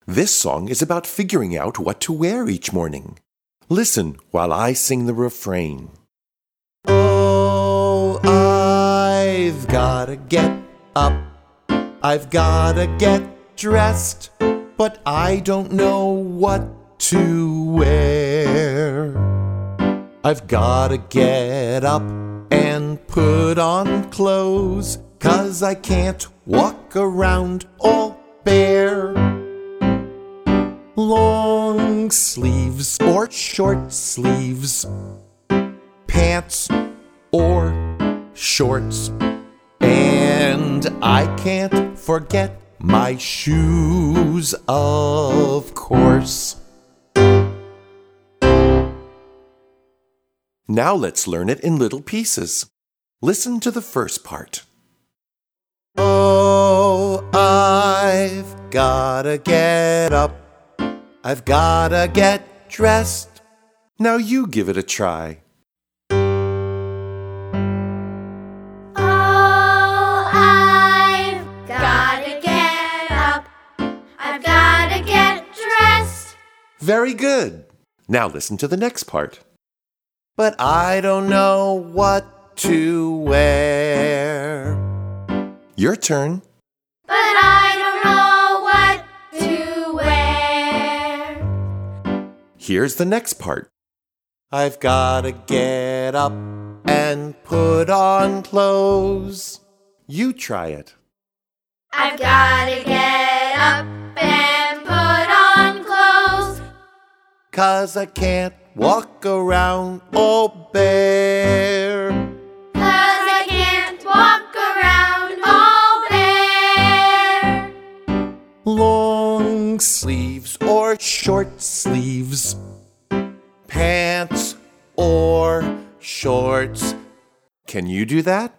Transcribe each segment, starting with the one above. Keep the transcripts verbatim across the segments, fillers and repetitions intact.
This song is about figuring out what to wear each morning. Listen while I sing the refrain. Oh, I've gotta get up. I've gotta get dressed, but I don't know what to wear. I've gotta get up and put on clothes, 'cause I can't walk around all bare. Long sleeves or short sleeves, pants or shorts, and I can't forget my shoes, of course. Now let's learn it in little pieces. Listen to the first part. Oh, I've gotta get up. I've gotta get dressed. Now you give it a try. Oh, I've gotta get up. I've gotta get dressed. Very good. Now listen to the next part. But I don't know what to wear. Your turn. But I don't know what to wear. Here's the next part. I've gotta get up and put on clothes. You try it. I've gotta get up and put on clothes, 'Cause I can't walk around all bare. 'cause I can't walk around all bare. Long sleeves or short sleeves, pants or shorts. Can you do that?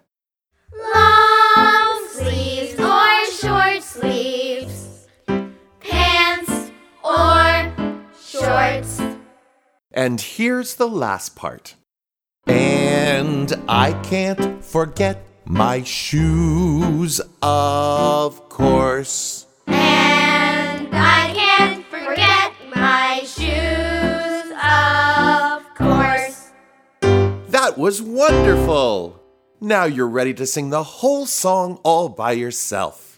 Long sleeves or short sleeves, pants or shorts. And here's the last part. And I can't forget my shoes, of course. And I can't forget my shoes, of course. That was wonderful! Now you're ready to sing the whole song all by yourself.